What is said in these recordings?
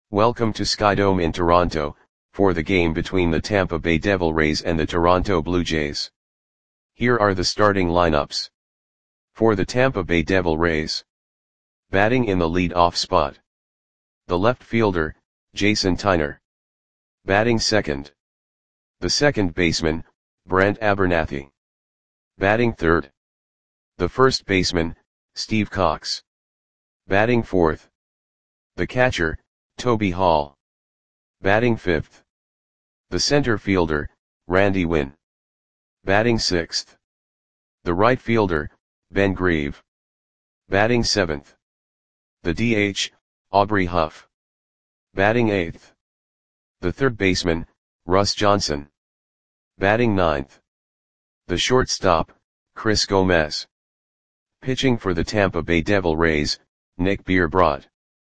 Welcome to Skydome in Toronto, for the game between the Tampa Bay Devil Rays and the Toronto Blue Jays. Here are the starting lineups. For the Tampa Bay Devil Rays. Batting in the lead-off spot. The left fielder, Jason Tyner. Batting second. The second baseman, Brent Abernathy. Batting third. The first baseman, Steve Cox. Batting fourth. The catcher, Toby Hall. Batting fifth. The center fielder, Randy Winn. Batting sixth. The right fielder, Ben Grieve. Batting seventh. The DH, Aubrey Huff. Batting eighth. The third baseman, Russ Johnson. Batting ninth. The shortstop, Chris Gomez. Pitching for the Tampa Bay Devil Rays, Nick Bierbrot.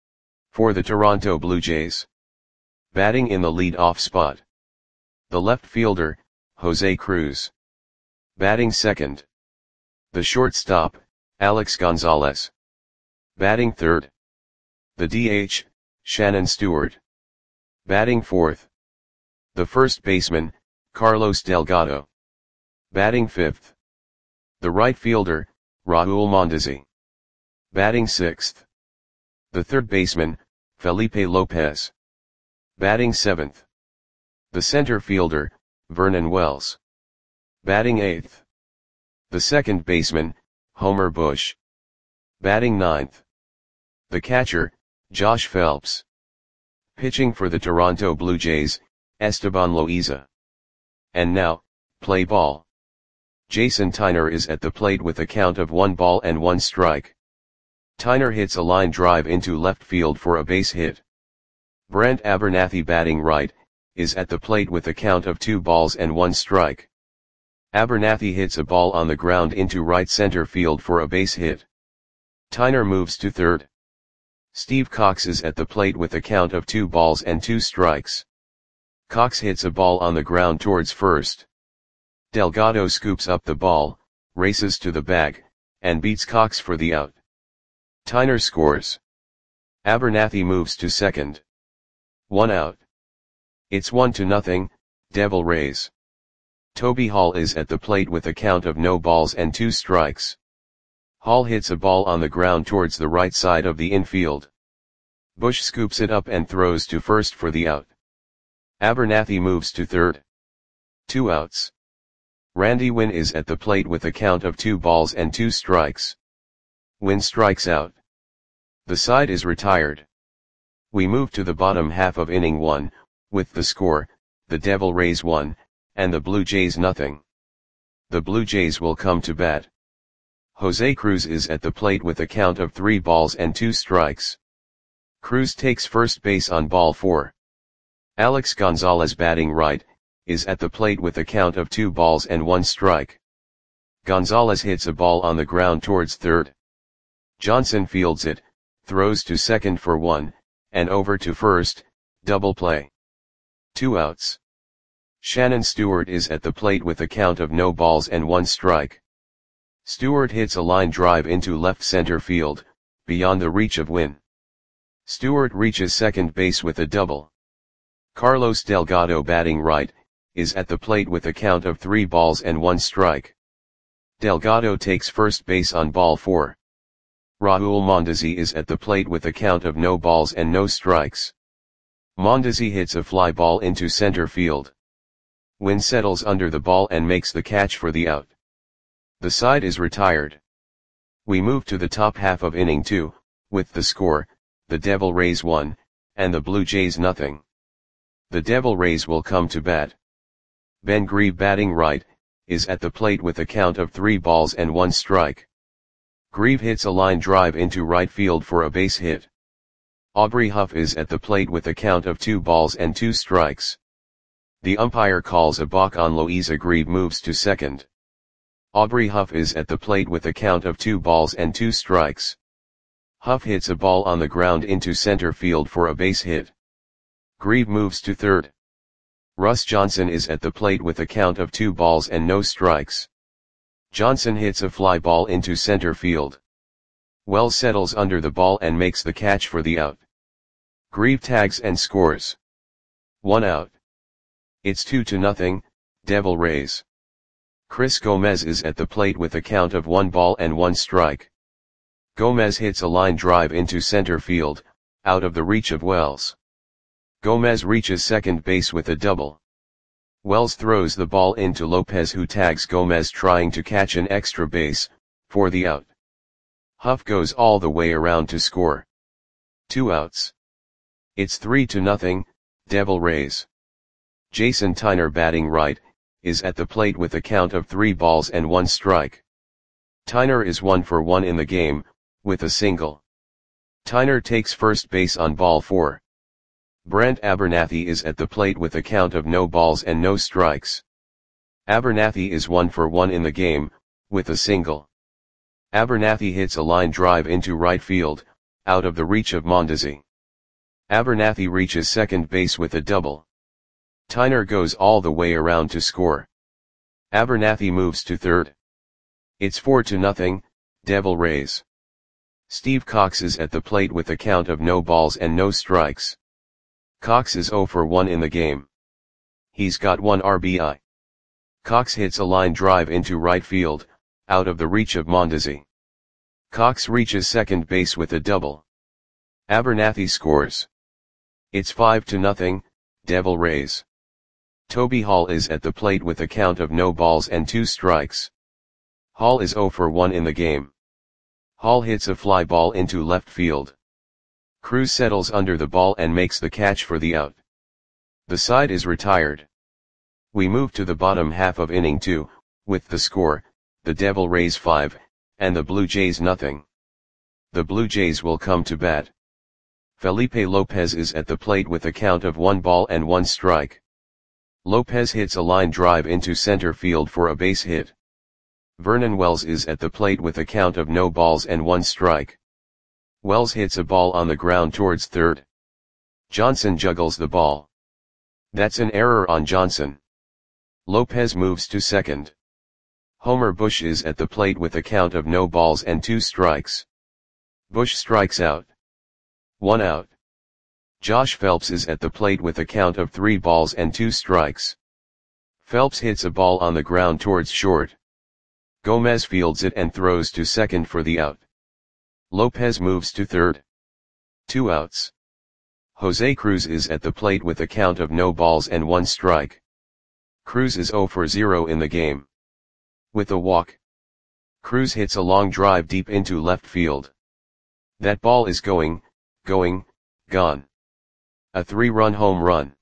For the Toronto Blue Jays. Batting in the lead-off spot. The left fielder, Jose Cruz. Batting second. The shortstop, Alex Gonzalez. Batting third. The DH, Shannon Stewart. Batting fourth. The first baseman, Carlos Delgado. Batting fifth. The right fielder, Raul Mondesi. Batting sixth. The third baseman, Felipe Lopez. Batting seventh. The center fielder, Vernon Wells. Batting eighth. The second baseman, Homer Bush. Batting ninth. The catcher, Josh Phelps. Pitching for the Toronto Blue Jays, Esteban Loaiza. And now, play ball. Jason Tyner is at the plate with a count of 1 strike. Tyner hits a line drive into left field for a base hit. Brent Abernathy batting right, is at the plate with a count of 2 strike. Abernathy hits a ball on the ground into right center field for a base hit. Tyner moves to third. Steve Cox is at the plate with a count of 2 strikes. Cox hits a ball on the ground towards first. Delgado scoops up the ball, races to the bag, and beats Cox for the out. Tyner scores. Abernathy moves to second. 1 out. It's 1-0, Devil Rays. Toby Hall is at the plate with a count of 2 strikes. Hall hits a ball on the ground towards the right side of the infield. Bush scoops it up and throws to first for the out. Abernathy moves to third. 2 outs. Randy Winn is at the plate with a count of 2 strikes. Winn strikes out. The side is retired. We move to the bottom half of inning 1, with the score, the Devil Rays 1, and the Blue Jays 0. The Blue Jays will come to bat. Jose Cruz is at the plate with a count of 3 strikes. Cruz takes first base on ball 4. Alex Gonzalez batting right, is at the plate with a count of 2 strike. Gonzalez hits a ball on the ground towards third. Johnson fields it, throws to second for 1, and over to first, double play. 2 outs. Shannon Stewart is at the plate with a count of 1 strike. Stewart hits a line drive into left center field, beyond the reach of Winn. Stewart reaches second base with a double. Carlos Delgado batting right, is at the plate with a count of 3 strike. Delgado takes first base on ball 4. Raul Mondesi is at the plate with a count of no strikes. Mondesi hits a fly ball into center field. Winn settles under the ball and makes the catch for the out. The side is retired. We move to the top half of inning 2, with the score, the Devil Rays 1, and the Blue Jays 0. The Devil Rays will come to bat. Ben Grieve batting right, is at the plate with a count of 3 strike. Grieve hits a line drive into right field for a base hit. Aubrey Huff is at the plate with a count of 2 strikes. The umpire calls a balk on Loaiza. Grieve moves to second. Aubrey Huff is at the plate with a count of 2 strikes. Huff hits a ball on the ground into center field for a base hit. Grieve moves to third. Russ Johnson is at the plate with a count of 2 strikes. Johnson hits a fly ball into center field. Wells settles under the ball and makes the catch for the out. Grieve tags and scores. 1 out. It's 2-0, Devil Rays. Chris Gomez is at the plate with a count of 1 ball and 1 strike. Gomez hits a line drive into center field, out of the reach of Wells. Gomez reaches second base with a double. Wells throws the ball into Lopez, who tags Gomez trying to catch an extra base, for the out. Huff goes all the way around to score. 2 outs. It's 3-0, Devil Rays. Jason Tyner, batting right, is at the plate with a count of 3 balls and 1 strike. Tyner is 1 for 1 in the game, with a single. Tyner takes first base on ball 4. Brent Abernathy is at the plate with a count of no balls and no strikes. Abernathy is 1 for 1 in the game, with a single. Abernathy hits a line drive into right field, out of the reach of Mondesi. Abernathy reaches second base with a double. Tyner goes all the way around to score. Abernathy moves to third. It's 4-0, Devil Rays. Steve Cox is at the plate with a count of no balls and no strikes. Cox is 0 for 1 in the game. He's got 1 RBI. Cox hits a line drive into right field, out of the reach of Mondesi. Cox reaches second base with a double. Abernathy scores. It's 5-0, Devil Rays. Toby Hall is at the plate with a count of no balls and 2 strikes. Hall is 0 for 1 in the game. Hall hits a fly ball into left field. Cruz settles under the ball and makes the catch for the out. The side is retired. We move to the bottom half of inning 2, with the score, the Devil Rays 5, and the Blue Jays nothing. The Blue Jays will come to bat. Felipe Lopez is at the plate with a count of 1 ball and 1 strike. Lopez hits a line drive into center field for a base hit. Vernon Wells is at the plate with a count of no balls and 1 strike. Wells hits a ball on the ground towards third. Johnson juggles the ball. That's an error on Johnson. Lopez moves to second. Homer Bush is at the plate with a count of no balls and 2 strikes. Bush strikes out. 1 out. Josh Phelps is at the plate with a count of 3 balls and 2 strikes. Phelps hits a ball on the ground towards short. Gomez fields it and throws to second for the out. Lopez moves to third. 2 outs. Jose Cruz is at the plate with a count of no balls and 1 strike. Cruz is 0 for 0 in the game. With a walk. Cruz hits a long drive deep into left field. That ball is gone. A 3-run home run.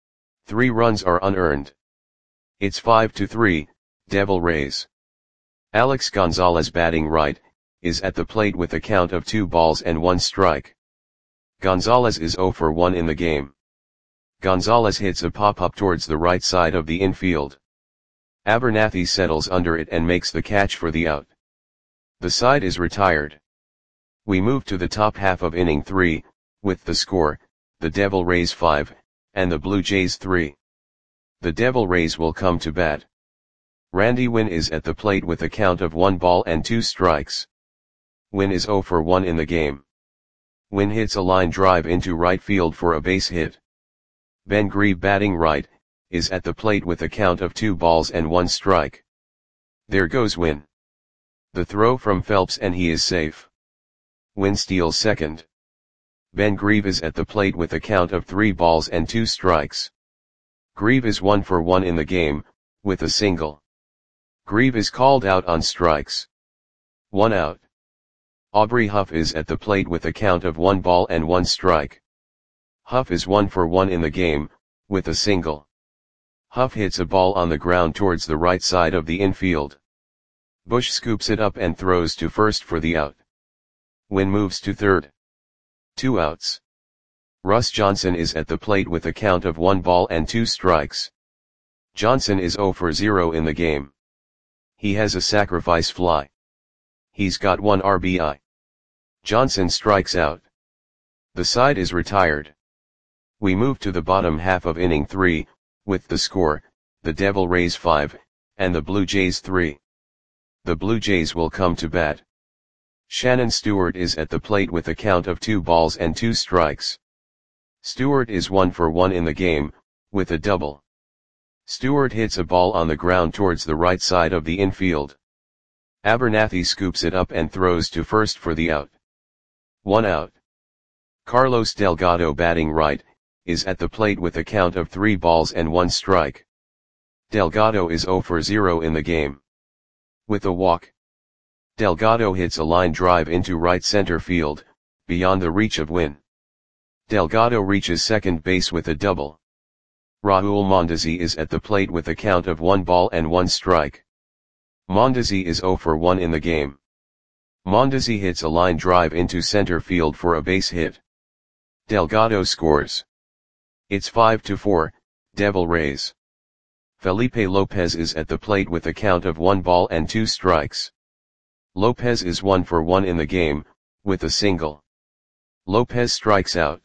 3 runs are unearned. It's 5-3, Devil Rays. Alex Gonzalez, batting right, is at the plate with a count of 2 balls and 1 strike. Gonzalez is 0 for 1 in the game. Gonzalez hits a pop-up towards the right side of the infield. Abernathy settles under it and makes the catch for the out. The side is retired. We move to the top half of inning 3, with the score, the Devil Rays 5, and the Blue Jays 3. The Devil Rays will come to bat. Randy Winn is at the plate with a count of 1 ball and 2 strikes. Winn is 0 for 1 in the game. Winn hits a line drive into right field for a base hit. Ben Grieve, batting right, is at the plate with a count of 2 balls and 1 strike. There goes Winn. The throw from Phelps and he is safe. Winn steals second. Ben Grieve is at the plate with a count of 3 balls and 2 strikes. Grieve is 1 for 1 in the game, with a single. Grieve is called out on strikes. 1 out. Aubrey Huff is at the plate with a count of 1 ball and 1 strike. Huff is 1 for 1 in the game, with a single. Huff hits a ball on the ground towards the right side of the infield. Bush scoops it up and throws to first for the out. Winn moves to third. 2 outs. Russ Johnson is at the plate with a count of 1 ball and 2 strikes. Johnson is 0 for 0 in the game. He has a sacrifice fly. He's got 1 RBI. Johnson strikes out. The side is retired. We move to the bottom half of inning 3, with the score, the Devil Rays 5, and the Blue Jays 3. The Blue Jays will come to bat. Shannon Stewart is at the plate with a count of 2 balls and 2 strikes. Stewart is 1 for 1 in the game, with a double. Stewart hits a ball on the ground towards the right side of the infield. Abernathy scoops it up and throws to first for the out. 1 out. Carlos Delgado, batting right, is at the plate with a count of 3 balls and 1 strike. Delgado is 0 for 0 in the game. With a walk, Delgado hits a line drive into right center field, beyond the reach of Wynn. Delgado reaches second base with a double. Raul Mondesi is at the plate with a count of 1 ball and 1 strike. Mondesi is 0 for 1 in the game. Mondesi hits a line drive into center field for a base hit. Delgado scores. It's 5-4, Devil Rays. Felipe Lopez is at the plate with a count of 1 ball and 2 strikes. Lopez is 1 for 1 in the game, with a single. Lopez strikes out.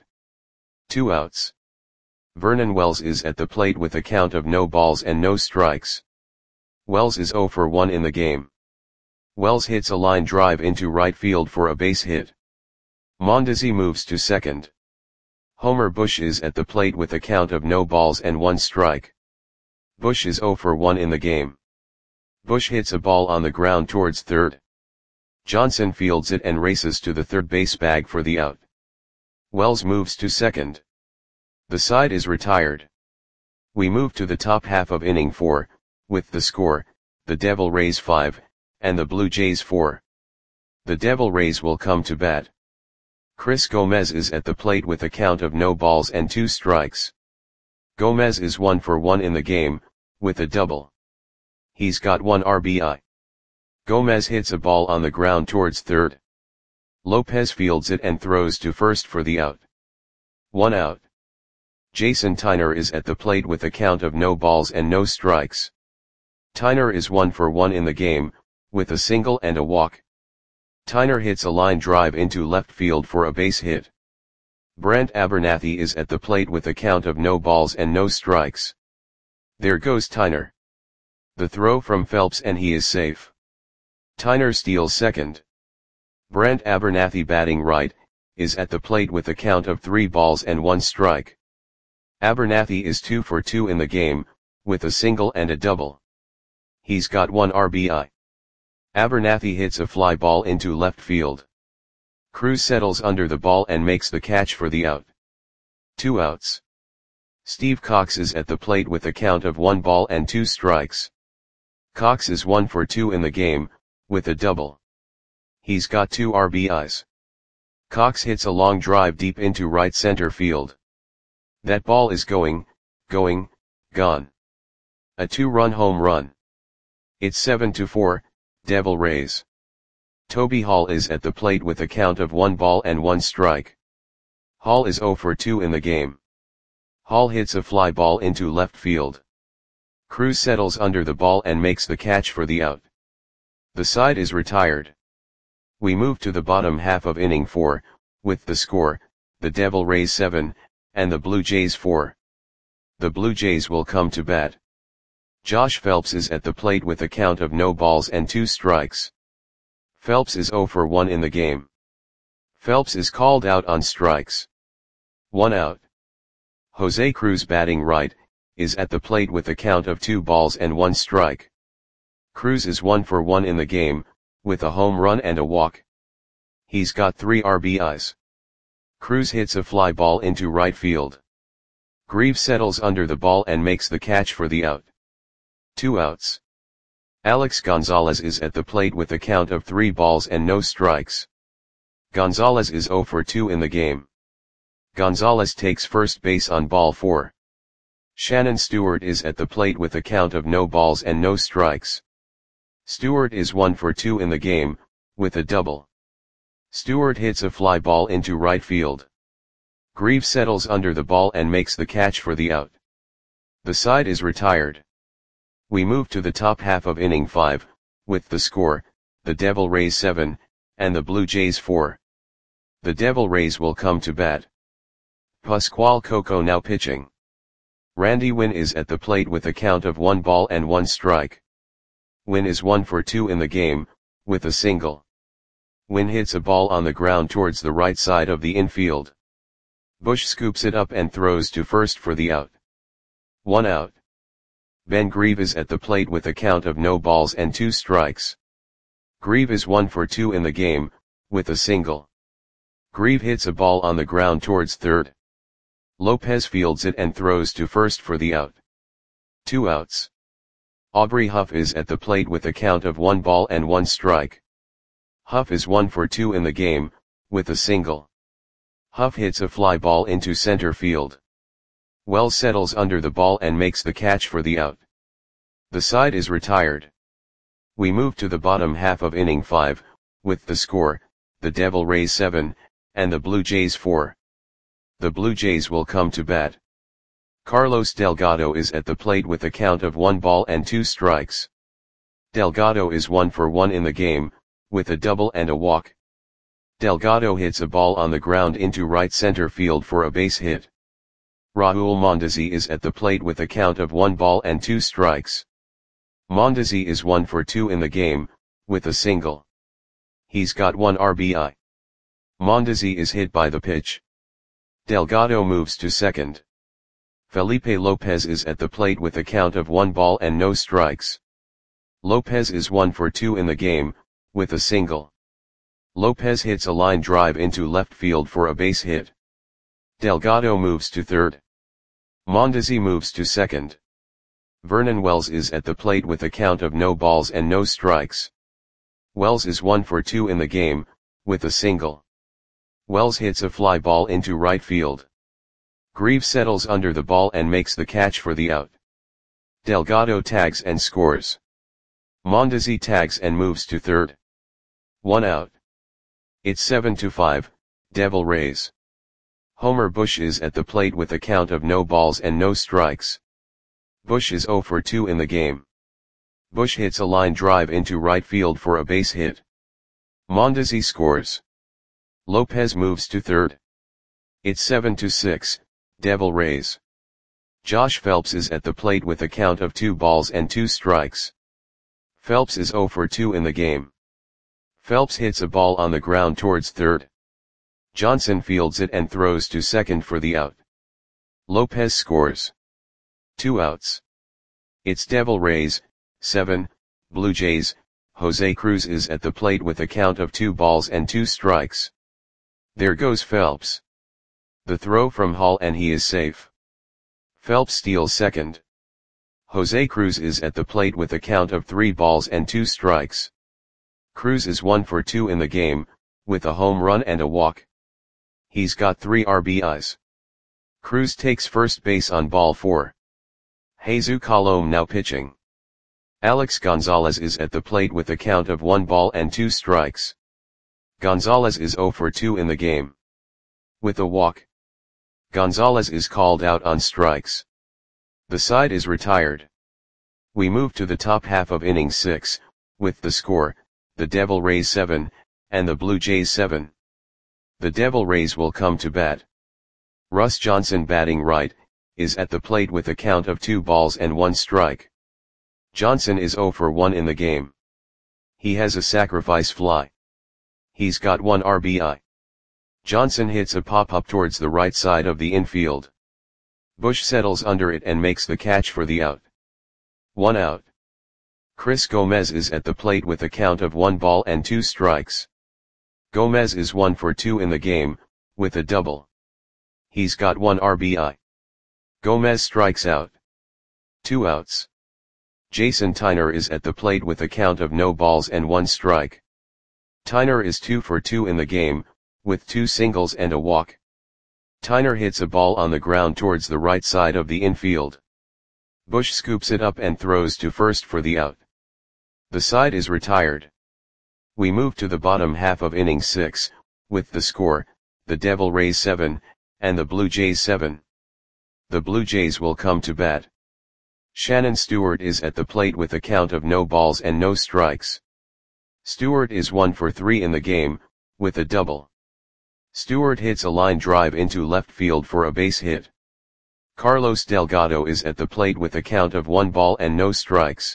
2 outs. Vernon Wells is at the plate with a count of no balls and no strikes. Wells is 0 for 1 in the game. Wells hits a line drive into right field for a base hit. Mondesi moves to second. Homer Bush is at the plate with a count of no balls and 1 strike. Bush is 0 for 1 in the game. Bush hits a ball on the ground towards third. Johnson fields it and races to the third base bag for the out. Wells moves to second. The side is retired. We move to the top half of inning 4, with the score, the Devil Rays 5, and the Blue Jays 4. The Devil Rays will come to bat. Chris Gomez is at the plate with a count of no balls and 2 strikes. Gomez is 1 for 1 in the game, with a double. He's got 1 RBI. Gomez hits a ball on the ground towards third. Lopez fields it and throws to first for the out. 1 out. Jason Tyner is at the plate with a count of no balls and no strikes. Tyner is 1 for 1 in the game, with a single and a walk. Tyner hits a line drive into left field for a base hit. Brent Abernathy is at the plate with a count of no balls and no strikes. There goes Tyner. The throw from Phelps and he is safe. Tyner steals second. Brent Abernathy, batting right, is at the plate with a count of 3 balls and 1 strike. Abernathy is 2 for 2 in the game, with a single and a double. He's got 1 RBI. Abernathy hits a fly ball into left field. Cruz settles under the ball and makes the catch for the out. 2 outs. Steve Cox is at the plate with a count of 1 ball and 2 strikes. Cox is 1 for 2 in the game, with a double. He's got 2 RBIs. Cox hits a long drive deep into right center field. That ball is gone. A 2-run home run. It's 7-4, Devil Rays. Toby Hall is at the plate with a count of 1 ball and 1 strike. Hall is 0 for 2 in the game. Hall hits a fly ball into left field. Cruz settles under the ball and makes the catch for the out. The side is retired. We move to the bottom half of inning 4, with the score, the Devil Rays 7, and the Blue Jays 4. The Blue Jays will come to bat. Josh Phelps is at the plate with a count of no balls and 2 strikes. Phelps is 0 for 1 in the game. Phelps is called out on strikes. 1 out. Jose Cruz, batting right, is at the plate with a count of 2 balls and 1 strike. Cruz is 1 for 1 in the game, with a home run and a walk. He's got 3 RBIs. Cruz hits a fly ball into right field. Greaves settles under the ball and makes the catch for the out. 2 outs. Alex Gonzalez is at the plate with a count of 3 balls and no strikes. Gonzalez is 0 for 2 in the game. Gonzalez takes first base on ball 4. Shannon Stewart is at the plate with a count of no balls and no strikes. Stewart is 1 for 2 in the game, with a double. Stewart hits a fly ball into right field. Greaves settles under the ball and makes the catch for the out. The side is retired. We move to the top half of inning 5, with the score, the Devil Rays 7, and the Blue Jays 4. The Devil Rays will come to bat. Pascual Coco now pitching. Randy Wynn is at the plate with a count of 1 ball and 1 strike. Wynn is 1 for 2 in the game, with a single. Wynn hits a ball on the ground towards the right side of the infield. Bush scoops it up and throws to first for the out. 1 out. Ben Grieve is at the plate with a count of no balls and 2 strikes. Grieve is 1 for 2 in the game, with a single. Grieve hits a ball on the ground towards third. Lopez fields it and throws to first for the out. 2 outs. Aubrey Huff is at the plate with a count of 1 ball and 1 strike. Huff is 1 for 2 in the game, with a single. Huff hits a fly ball into center field. Wells settles under the ball and makes the catch for the out. The side is retired. We move to the bottom half of inning 5, with the score, the Devil Rays 7, and the Blue Jays 4. The Blue Jays will come to bat. Carlos Delgado is at the plate with a count of 1 ball and 2 strikes. Delgado is 1 for 1 in the game, with a double and a walk. Delgado hits a ball on the ground into right center field for a base hit. Raul Mondesi is at the plate with a count of 1 ball and 2 strikes. Mondesi is 1 for 2 in the game, with a single. He's got 1 RBI. Mondesi is hit by the pitch. Delgado moves to second. Felipe Lopez is at the plate with a count of 1 ball and no strikes. Lopez is 1 for 2 in the game, with a single. Lopez hits a line drive into left field for a base hit. Delgado moves to third. Mondesi moves to second. Vernon Wells is at the plate with a count of no balls and no strikes. Wells is 1 for 2 in the game, with a single. Wells hits a fly ball into right field. Grieve settles under the ball and makes the catch for the out. Delgado tags and scores. Mondesi tags and moves to third. 1 out. It's 7-5, Devil Rays. Homer Bush is at the plate with a count of no balls and no strikes. Bush is 0 for 2 in the game. Bush hits a line drive into right field for a base hit. Mondesi scores. Lopez moves to third. It's 7-6, Devil Rays. Josh Phelps is at the plate with a count of 2 balls and 2 strikes. Phelps is 0 for 2 in the game. Phelps hits a ball on the ground towards third. Johnson fields it and throws to second for the out. Lopez scores. 2 outs. It's Devil Rays, 7, Blue Jays. Jose Cruz is at the plate with a count of 2 balls and 2 strikes. There goes Phelps. The throw from Hall and he is safe. Phelps steals second. Jose Cruz is at the plate with a count of 3 balls and 2 strikes. Cruz is 1 for 2 in the game, with a home run and a walk. He's got 3 RBIs. Cruz takes first base on ball 4. Jesus Colom now pitching. Alex Gonzalez is at the plate with a count of 1 ball and 2 strikes. Gonzalez is 0 for 2 in the game. With a walk. Gonzalez is called out on strikes. The side is retired. We move to the top half of inning 6, with the score, the Devil Rays 7, and the Blue Jays 7. The Devil Rays will come to bat. Russ Johnson batting right, is at the plate with a count of 2 balls and 1 strike. Johnson is 0 for 1 in the game. He has a sacrifice fly. He's got 1 RBI. Johnson hits a pop-up towards the right side of the infield. Bush settles under it and makes the catch for the out. 1 out. Chris Gomez is at the plate with a count of 1 ball and 2 strikes. Gomez is 1 for 2 in the game, with a double. He's got 1 RBI. Gomez strikes out. 2 outs. Jason Tyner is at the plate with a count of no balls and 1 strike. Tyner is 2 for 2 in the game, with 2 singles and a walk. Tyner hits a ball on the ground towards the right side of the infield. Bush scoops it up and throws to first for the out. The side is retired. We move to the bottom half of inning 6, with the score, the Devil Rays 7, and the Blue Jays 7. The Blue Jays will come to bat. Shannon Stewart is at the plate with a count of no balls and no strikes. Stewart is 1 for 3 in the game, with a double. Stewart hits a line drive into left field for a base hit. Carlos Delgado is at the plate with a count of 1 ball and no strikes.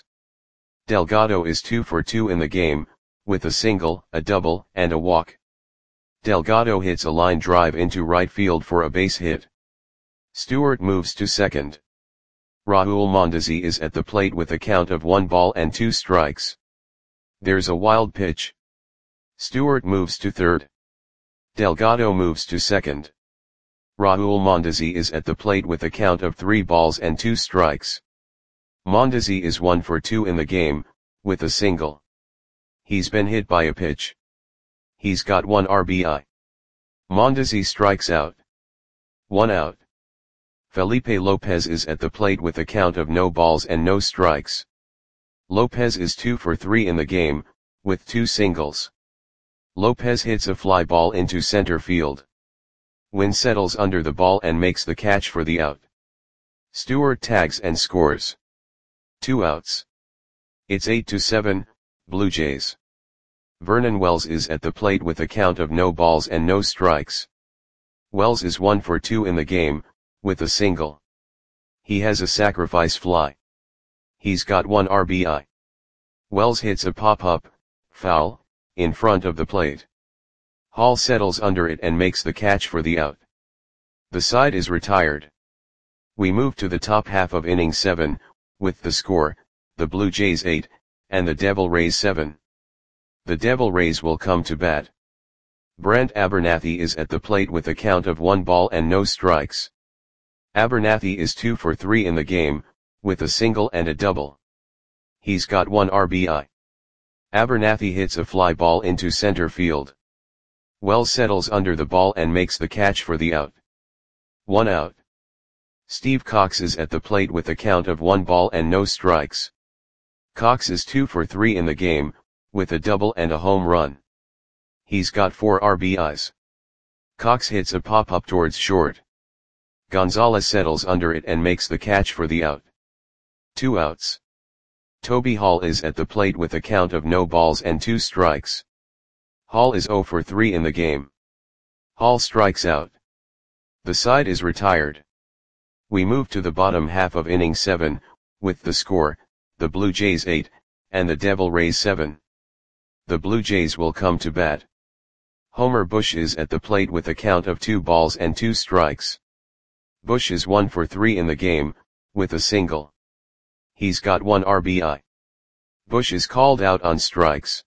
Delgado is 2 for 2 in the game, with a single, a double, and a walk. Delgado hits a line drive into right field for a base hit. Stewart moves to second. Raul Mondesi is at the plate with a count of 1 ball and 2 strikes. There's a wild pitch. Stewart moves to third. Delgado moves to second. Raul Mondesi is at the plate with a count of 3 balls and 2 strikes. Mondesi is 1 for 2 in the game, with a single. He's been hit by a pitch. He's got 1 RBI. Mondesi strikes out. 1 out. Felipe Lopez is at the plate with a count of no balls and no strikes. Lopez is 2 for 3 in the game, with 2 singles. Lopez hits a fly ball into center field. Wynn settles under the ball and makes the catch for the out. Stewart tags and scores. 2 outs. It's 8-7, Blue Jays. Vernon Wells is at the plate with a count of no balls and no strikes. Wells is 1 for 2 in the game, with a single. He has a sacrifice fly. He's got 1 RBI. Wells hits a pop-up, foul, in front of the plate. Hall settles under it and makes the catch for the out. The side is retired. We move to the top half of inning 7, with the score, the Blue Jays 8, and the Devil Rays 7. The Devil Rays will come to bat. Brent Abernathy is at the plate with a count of 1 ball and no strikes. Abernathy is 2 for 3 in the game, with a single and a double. He's got 1 RBI. Abernathy hits a fly ball into center field. Wells settles under the ball and makes the catch for the out. 1 out. Steve Cox is at the plate with a count of 1 ball and no strikes. Cox is 2 for 3 in the game, with a double and a home run. He's got 4 RBIs. Cox hits a pop-up towards short. Gonzalez settles under it and makes the catch for the out. 2 outs. Toby Hall is at the plate with a count of no balls and 2 strikes. Hall is 0 for 3 in the game. Hall strikes out. The side is retired. We move to the bottom half of inning 7, with the score, the Blue Jays 8, and the Devil Rays 7. The Blue Jays will come to bat. Homer Bush is at the plate with a count of 2 balls and 2 strikes. Bush is 1 for 3 in the game, with a single. He's got 1 RBI. Bush is called out on strikes.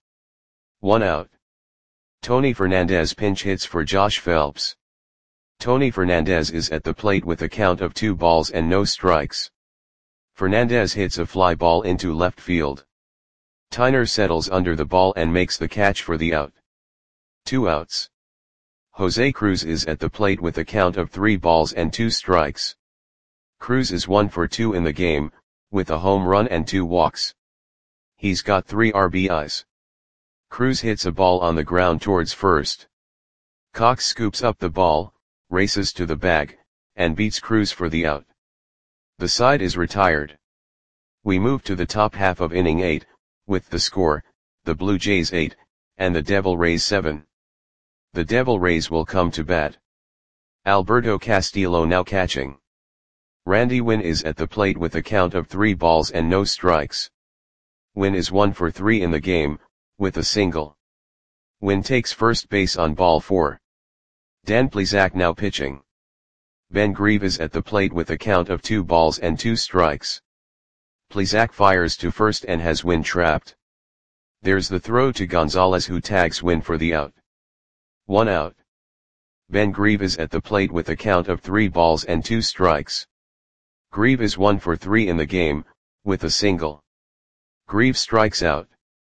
1 out. Tony Fernandez pinch hits for Josh Phelps. Tony Fernandez is at the plate with a count of 2 balls and no strikes. Fernandez hits a fly ball into left field. Tyner settles under the ball and makes the catch for the out. 2 outs. Jose Cruz is at the plate with a count of 3 balls and 2 strikes. Cruz is 1 for 2 in the game, with a home run and 2 walks. He's got 3 RBIs. Cruz hits a ball on the ground towards first. Cox scoops up the ball, races to the bag, and beats Cruz for the out. The side is retired. We move to the top half of inning 8, with the score, the Blue Jays 8, and the Devil Rays 7. The Devil Rays will come to bat. Alberto Castillo now catching. Randy Wynn is at the plate with a count of 3 balls and no strikes. Wynn is 1 for 3 in the game, with a single. Wynn takes first base on ball 4. Dan Plesac now pitching. Ben Grieve is at the plate with a count of 2 balls and 2 strikes. Plesac fires to first and has Wynn trapped. There's the throw to Gonzalez, who tags Wynn for the out. 1 out. Ben Grieve is at the plate with a count of 3 balls and 2 strikes. Grieve is 1 for 3 in the game, with a single. Grieve strikes out.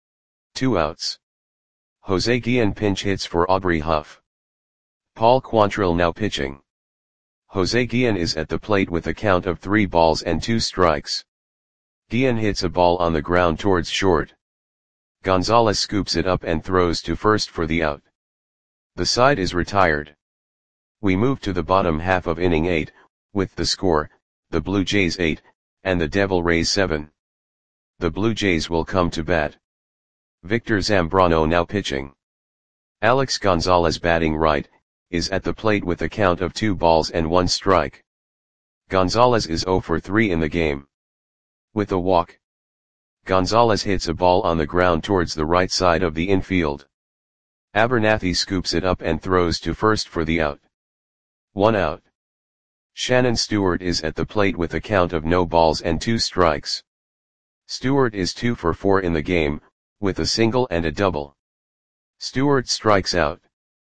2 outs. Jose Guillen pinch hits for Aubrey Huff. Paul Quantrill now pitching. Jose Guillen is at the plate with a count of 3 balls and 2 strikes. Guillen hits a ball on the ground towards short. Gonzalez scoops it up and throws to first for the out. The side is retired. We move to the bottom half of inning 8, with the score, the Blue Jays 8, and the Devil Rays 7. The Blue Jays will come to bat. Victor Zambrano now pitching. Alex Gonzalez batting right, is at the plate with a count of 2 balls and 1 strike. Gonzalez is 0 for 3 in the game. With a walk. Gonzalez hits a ball on the ground towards the right side of the infield. Abernathy scoops it up and throws to first for the out. 1 out. Shannon Stewart is at the plate with a count of no balls and 2 strikes. Stewart is 2 for 4 in the game, with a single and a double. Stewart strikes out.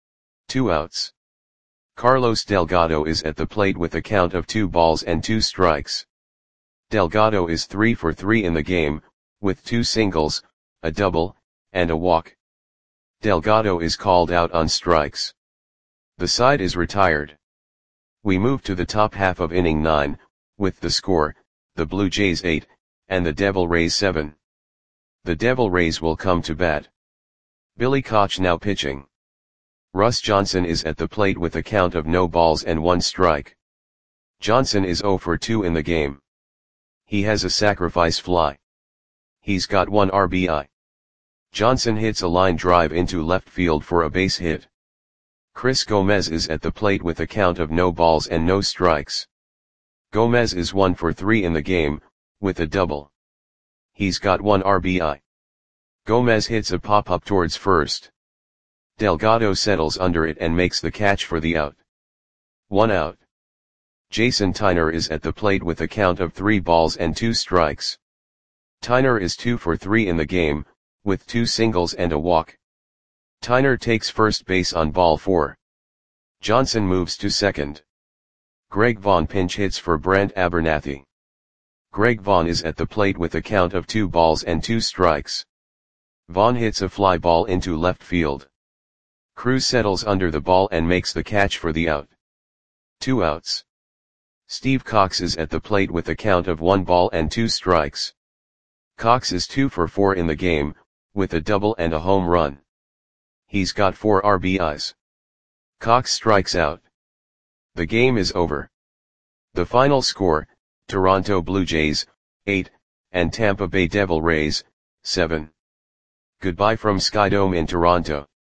2 outs. Carlos Delgado is at the plate with a count of 2 balls and 2 strikes. Delgado is 3 for 3 in the game, with 2 singles, a double, and a walk. Delgado is called out on strikes. The side is retired. We move to the top half of inning 9, with the score, the Blue Jays 8, and the Devil Rays 7. The Devil Rays will come to bat. Billy Koch now pitching. Russ Johnson is at the plate with a count of no balls and 1 strike. Johnson is 0 for 2 in the game. He has a sacrifice fly. He's got 1 RBI. Johnson hits a line drive into left field for a base hit. Chris Gomez is at the plate with a count of no balls and no strikes. Gomez is 1 for 3 in the game, with a double. He's got 1 RBI. Gomez hits a pop-up towards first. Delgado settles under it and makes the catch for the out. 1 out. Jason Tyner is at the plate with a count of 3 balls and 2 strikes. Tyner is 2 for 3 in the game, with 2 singles and a walk. Tyner takes first base on ball 4. Johnson moves to second. Greg Vaughn pinch hits for Brent Abernathy. Greg Vaughn is at the plate with a count of 2 balls and 2 strikes. Vaughn hits a fly ball into left field. Cruz settles under the ball and makes the catch for the out. 2 outs. Steve Cox is at the plate with a count of 1 ball and 2 strikes. Cox is 2 for 4 in the game, with a double and a home run. He's got 4 RBIs. Cox strikes out. The game is over. The final score, Toronto Blue Jays, 8, and Tampa Bay Devil Rays, 7. Goodbye from Skydome in Toronto.